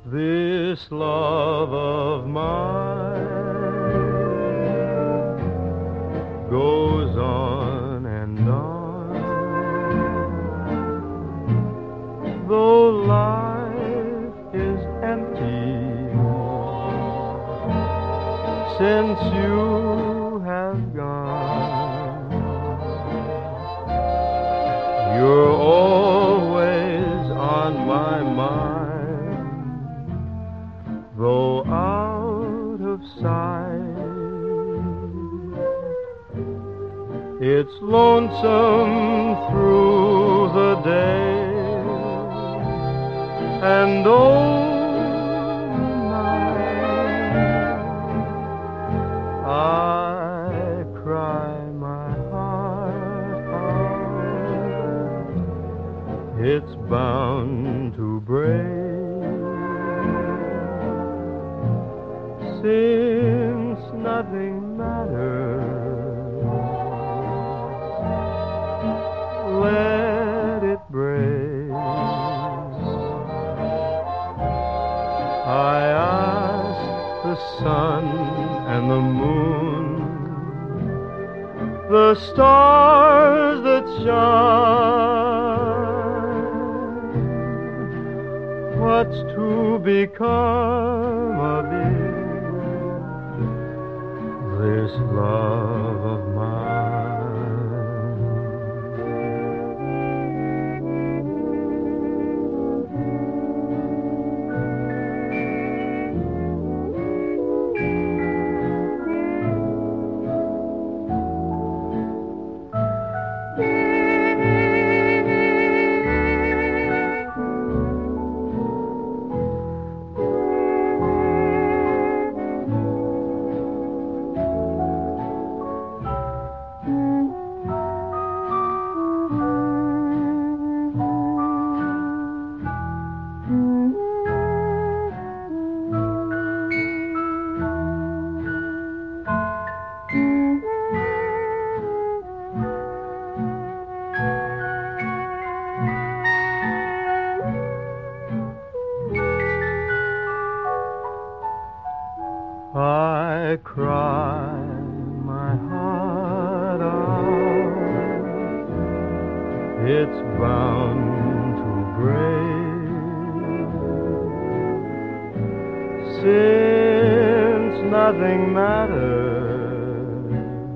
This love of mine goes on and on, though life is empty since you have gone. You're always on my mind, though out of sight. It's lonesome through the day, and oh, I cry my heart out. It's bound to break, since nothing matters. Let it break. I ask the sun and the moon, the stars that shine, what's to become of it, this love of mine? I cry my heart out. It's bound to break, since nothing matters.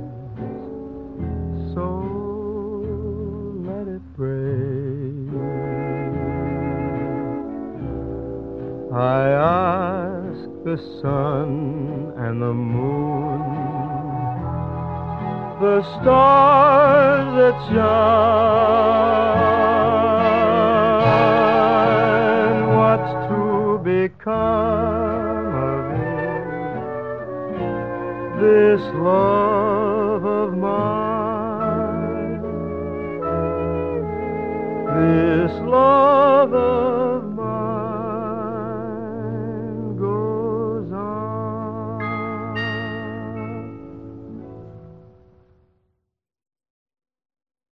So let it break. I ask the sun and the moon, the stars that shine, what's to become of it, this love of mine, this love